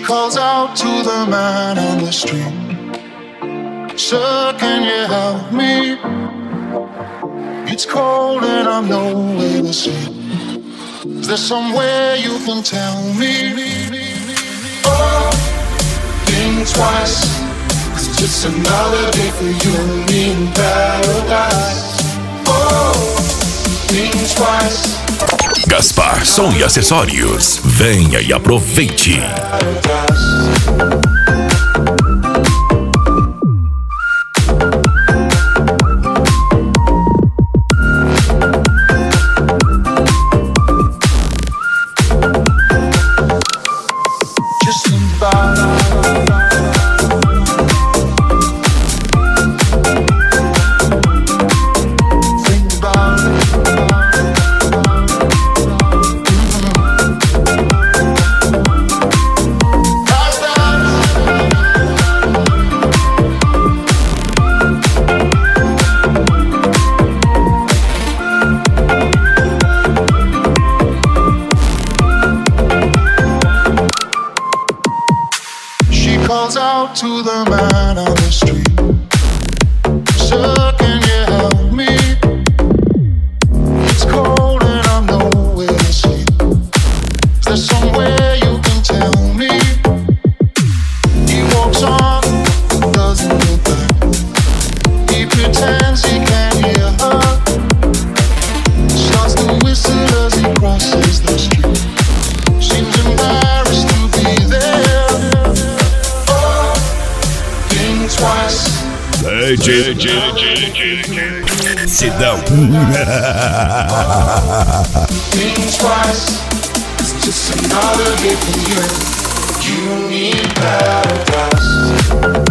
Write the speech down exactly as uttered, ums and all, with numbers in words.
calls out to the man on the street. Sir, can you help me? It's cold and I'm nowhere to sleep. Is there somewhere you can tell me? Oh, think twice, 'cause it's just another day for you and me in paradise. Oh, think twice. Gaspar Som e Acessórios. Venha e aproveite. Calls out to the man on the street. Sir, can you help me? It's cold and I'm nowhere to sleep. Is there somewhere you can tell me? He walks on, doesn't look back. He pretends he can't hear her. Starts to whistle as he crosses the street. Seems embarrassed to be there. Twice. D J Sidão. Think twice. It's just another day for you. You need paradise.